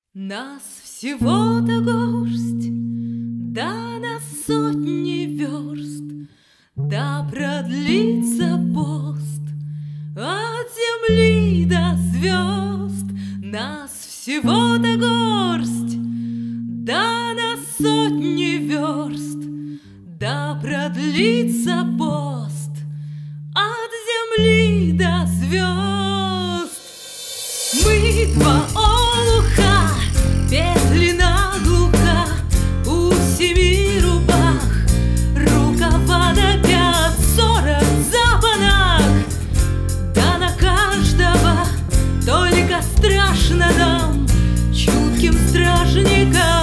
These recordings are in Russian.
Нас всего-то горсть, да на сотни верст, да продлится пост от земли до звезд. Нас всего-то горсть, да на сотни верст, да продлится пост от земли до звезд. Мы два олуха, петли наглухо, у 7 рубах, рукава до 5:40 за панах. Да на каждого только страшно нам, чутким стражникам.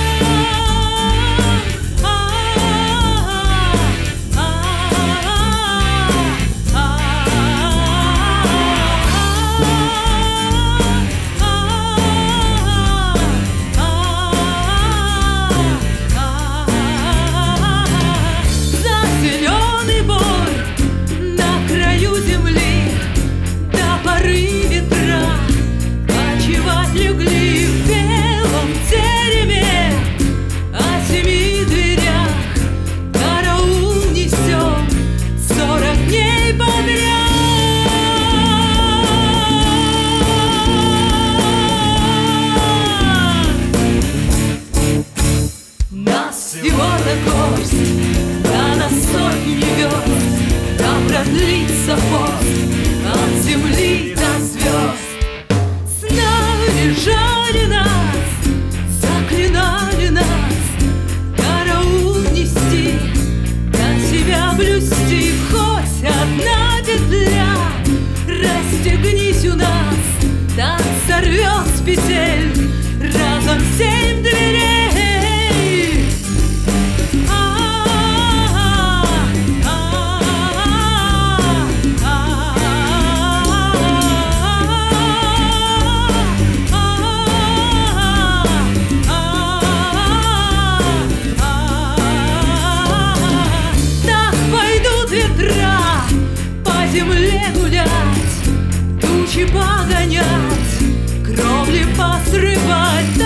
Легли в белом тереме, о 7 дверях караул несем 40 дней подряд. Нас всего-то горсть, да на сотни верст, да продлится пост от земли до звезд. Жали нас, заклинали нас, караул нести, до себя блюсти. Хоть одна петля, расстегнись у нас, так сорвет с петель разом 7 дверей. По земле гулять, тучи погонять, кровли посрывать.